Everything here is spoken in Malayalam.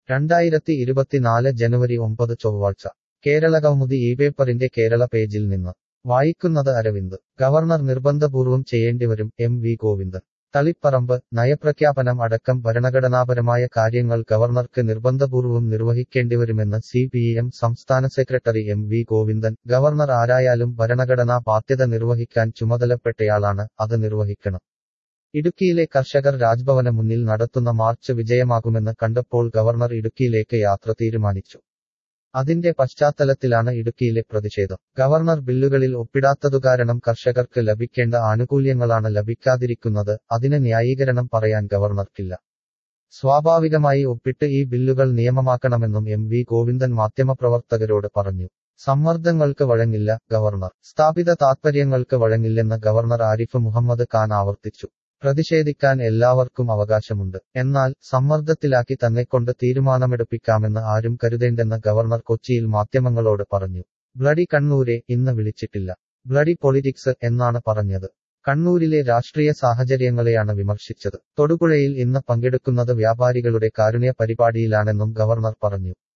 2024 ജനുവരി 9 ചൊവ്വാഴ്ച കേരളകൗമുദി പേപ്പറിന്റെ കേരള പേജിൽ നിന്ന് വായിക്കുന്നത് അരവിന്ദ്. ഗവർണർ നിർബന്ധപൂർവം ചെയ്യേണ്ടിവരും എം.വി. ഗോവിന്ദൻ. തളിപ്പറമ്പ് നയപ്രഖ്യാപനം അടക്കം ഭരണഘടനാപരമായ കാര്യങ്ങൾ ഗവർണർക്ക് നിർബന്ധപൂർവം നിർവഹിക്കേണ്ടിവരുമെന്ന് CPM സംസ്ഥാന സെക്രട്ടറി എം.വി. ഗോവിന്ദൻ. ഗവർണർ ആരായാലും ഭരണഘടനാ ബാധ്യത നിർവഹിക്കാൻ ചുമതലപ്പെട്ടയാളാണ്, അത് നിർവഹിക്കണം. ഇടുക്കിയിലെ കർഷകർ രാജ്ഭവന് മുന്നിൽ നടത്തുന്ന മാർച്ച് വിജയമാകുമെന്ന് കണ്ടപ്പോൾ ഗവർണർ ഇടുക്കിയിലേക്ക് യാത്ര തീരുമാനിച്ചു. അതിന്റെ പശ്ചാത്തലത്തിലാണ് ഇടുക്കിയിലെ പ്രതിഷേധം. ഗവർണർ ബില്ലുകളിൽ ഒപ്പിടാത്തതുകാരണം കർഷകർക്ക് ലഭിക്കേണ്ട ആനുകൂല്യങ്ങളാണ് ലഭിക്കാതിരിക്കുന്നത്. അതിന് ന്യായീകരണം പറയാൻ ഗവർണർക്കില്ല. സ്വാഭാവികമായി ഒപ്പിട്ട് ഈ ബില്ലുകൾ നിയമമാക്കണമെന്നും എം.വി. ഗോവിന്ദൻ മാധ്യമപ്രവർത്തകരോട് പറഞ്ഞു. സമ്മർദ്ദങ്ങൾക്ക് വഴങ്ങില്ല ഗവർണർ. സ്ഥാപിത താത്പര്യങ്ങൾക്ക് വഴങ്ങില്ലെന്ന് ഗവർണർ ആരിഫ് മുഹമ്മദ് ഖാൻ ആവർത്തിച്ചു. പ്രതിഷേധിക്കാൻ എല്ലാവർക്കും അവകാശമുണ്ട്. എന്നാൽ സമ്മർദ്ദത്തിലാക്കി തന്നെക്കൊണ്ട് തീരുമാനമെടുപ്പിക്കാമെന്ന് ആരും കരുതേണ്ടെന്ന് ഗവർണർ കൊച്ചിയിൽ മാധ്യമങ്ങളോട് പറഞ്ഞു. ബ്ലഡി കണ്ണൂരെ ഇന്ന് വിളിച്ചിട്ടില്ല. ബ്ലഡി പൊളിറ്റിക്സ് എന്നാണ് പറഞ്ഞത്. കണ്ണൂരിലെ രാഷ്ട്രീയ സാഹചര്യങ്ങളെയാണ് വിമർശിച്ചത്. തൊടുപുഴയിൽ ഇന്ന് പങ്കെടുക്കുന്നത് വ്യാപാരികളുടെ കാരുണ്യ പരിപാടിയിലാണെന്നും ഗവർണർ പറഞ്ഞു.